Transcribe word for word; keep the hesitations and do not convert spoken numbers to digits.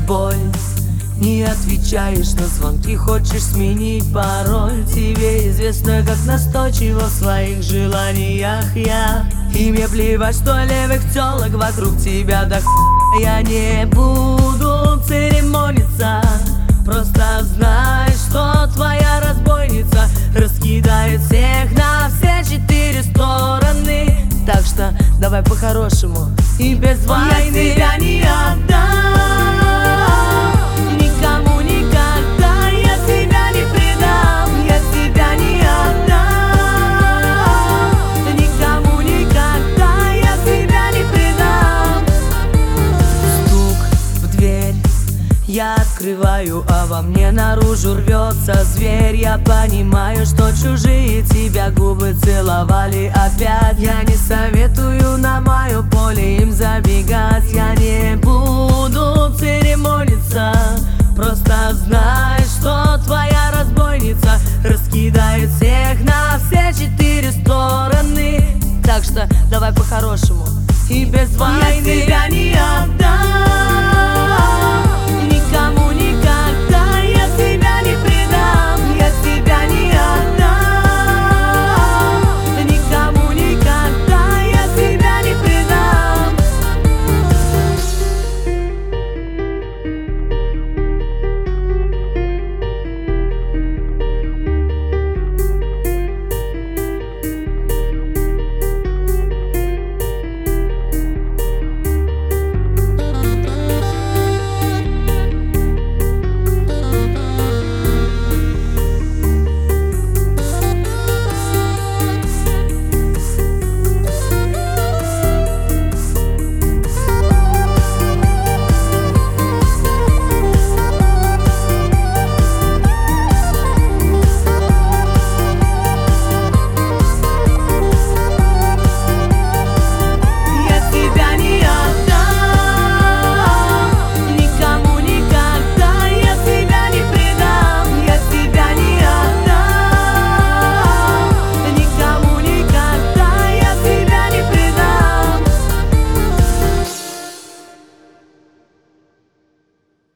боль. Не отвечаешь на звонки, хочешь сменить пароль. Тебе известно, как настойчиво в своих желаниях я. И мне плевать, что левых тёлок вокруг тебя до х**а. Я не буду церемониться, просто знай, что твоя разбойница раскидает всех на все четыре стороны. Так что давай по-хорошему и без войны. Я тебя не отдам никому никогда, я тебя не предам. Я тебя не отдам никому никогда, я тебя не предам. Стук в дверь я открываю, а во мне наружу рвется зверь. Я понимаю, что чужие тебя губы целовали опять. Я не советую на мое поле им забегать. Я не буду церемониться, просто знай, что твоя разбойница раскидает всех на все четыре стороны. Так что давай по-хорошему и без войны. Я тебя не отдам